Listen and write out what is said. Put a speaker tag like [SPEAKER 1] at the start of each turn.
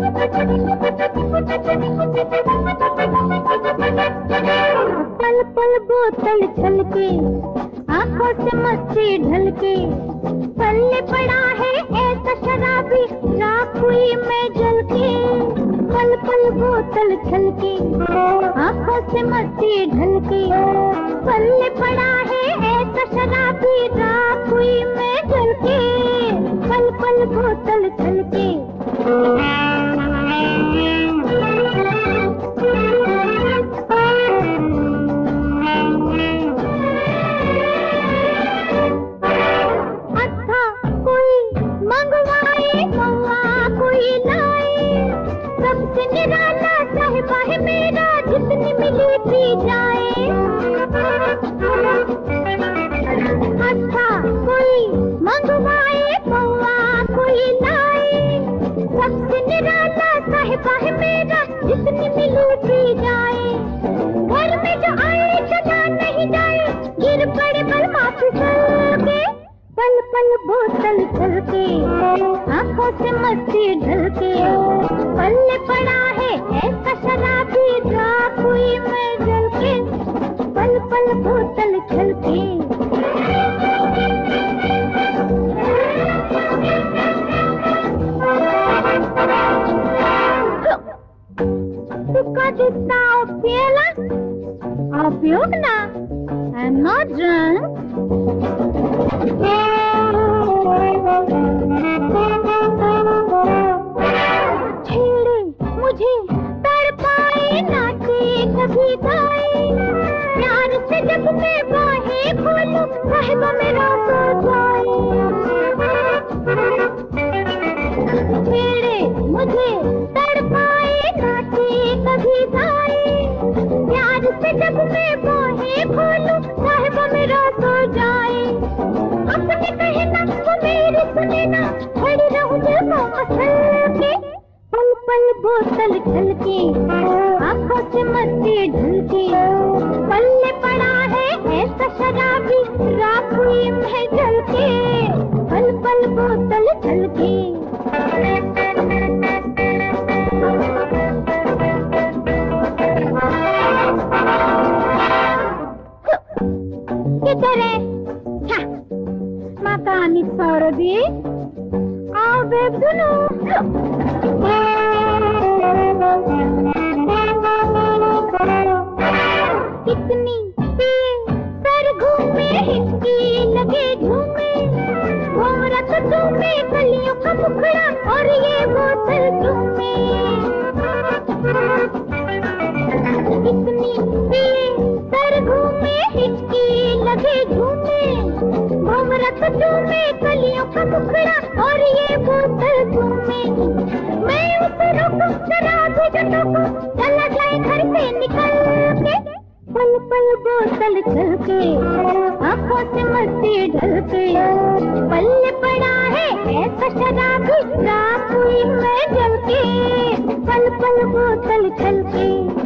[SPEAKER 1] पल पल बोतल छलके, आंखों से मस्ती ढलके, पल्ले पड़ा है ऐसा शराबी, राख हुई मैं जल के। पल पल बोतल छलके, आंखों से मस्ती ढलके, पल्ले पड़ा है ऐसा शराबी, राख हुई मैं जल के। पल पल बोतल छलके। सबसे निराला साहिबा है मेरा, जितनी मिली पी जाए। अच्छा कोई मंगवाए पौवा कोई लाए, सबसे निराला साहिबा है मेरा, जितनी मिली पी जाए। घर में जो आए चला नहीं जाए, गिर पड़े बलमा फिसल के। पल पल बोतल छलके, आंखों से मस्ती ढलके, पल्ले पड़ा है ऐसा शराबी, राख हुई मैं जल के। पल पल बोतल छलके। Because it's now feeling, of you now, I'm not drunk. छेड़े मुझे तड़पाए, नाचे कभी गाए, प्यार से जब मैं बाहें खोलूं, साहिबा मेरा सो जाए। छेड़े मुझे तड़पाए, नाचे कभी गाए, प्यार से जब मैं बाहें खोलूं, साहिबा मेरा सो जाए। अपने कहना वो मेरी सुने ना, खड़ी रहूं दिल को मसल के। पल पल बोतल छलके, आंखों से मस्ती ढलके, पल्ले पड़ा है ऐसा शराबी, राख हुई मैं जल के। पल पल बोतल छलके। किधर है माकानी सौरदी, आओ बेब दुनू। कितनी पिए सर घूमे, हिचकी लगे झूमे, भौरा तो झूमे, कलियों का मुखड़ा और ये बोतल झूमे। कितनी पिए सर घूमे, हिचकी लगे झूमे, भौरा तो झूमे, कलियों का मुखड़ा और ये बोतल झूमे। मैं उसे रोकूं, शराबी जो टोकूं, चला जाए घर से निकल के। पल पल बोतल छलके, आंखों से मस्ती ढलके, पल्ले पड़ा है ऐसा शराबी, राख हुई मैं जल के। पल पल बोतल छलके।